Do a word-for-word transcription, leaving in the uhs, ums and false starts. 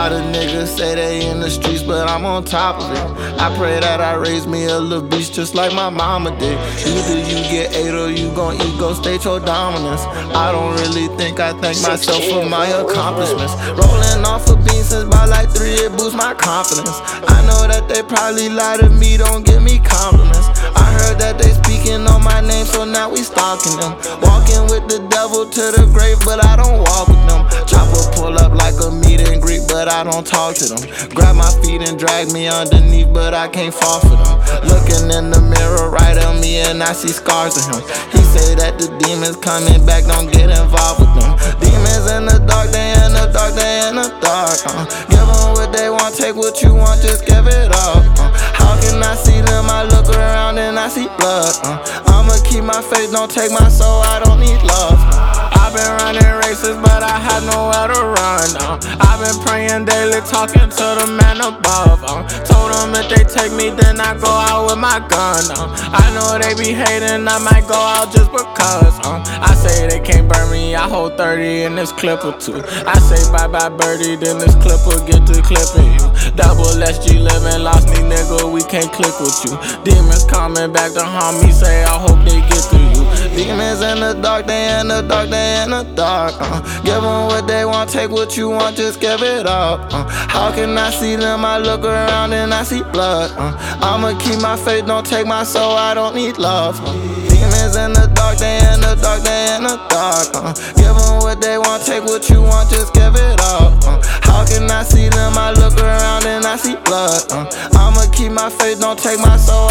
lot of niggas say they in the streets, but I'm on top of it. I pray that I raise me a little bitch just like my mama did. Either you get eight or you gon' ego state your dominance. I don't really think I thank myself for my accomplishments. Rolling off a bean since by like three, it boosts my confidence. I know that they probably lie to me, don't give me compliments. I heard that they speaking on my name, so now we stalking them. Walking with the devil to the grave, but I don't walk with them. Chopper pull up like a meet and greet, but I don't talk to them. Grab my feet and drag me underneath, but I can't fall for them. Looking in the mirror right on me and I see scars of him. He say that the demons coming back, don't get involved with them. Demons in the dark, they in the dark, they in the dark. Uh. Give them what they want, take what you want, just give it up. Uh. How can I see them? I look around and I see blood. Uh. I'ma keep my faith, don't take my soul, I don't need love. I've been running races, but I had nowhere to run. Uh. I've been praying daily, talking to the man above. Uh. Told them if they take me, then I go out with my gun. Uh. I know they be hating, I might go out just because. Uh. I say they can't burn me, I hold thirty in this clip or two. I say bye bye birdie, then this clip will get to clipping you. Double S G living, lost me nigga, we can't click with you. Demons coming back to haunt me, say I hope they get to you. Demons in the dark, they in the dark, they in the dark. Uh. Give them what they want, take what you want, just give it up. Uh. How can I see them? I look around and I see blood. Uh. I'ma keep my faith, don't take my soul, I don't need love. Uh. Demons in the dark, they in the dark, they in the dark. Uh. Give them what they want, take what you want, just give it up. Uh. How can I see them? I look around and I see blood. Uh. I'ma keep my faith, don't take my soul,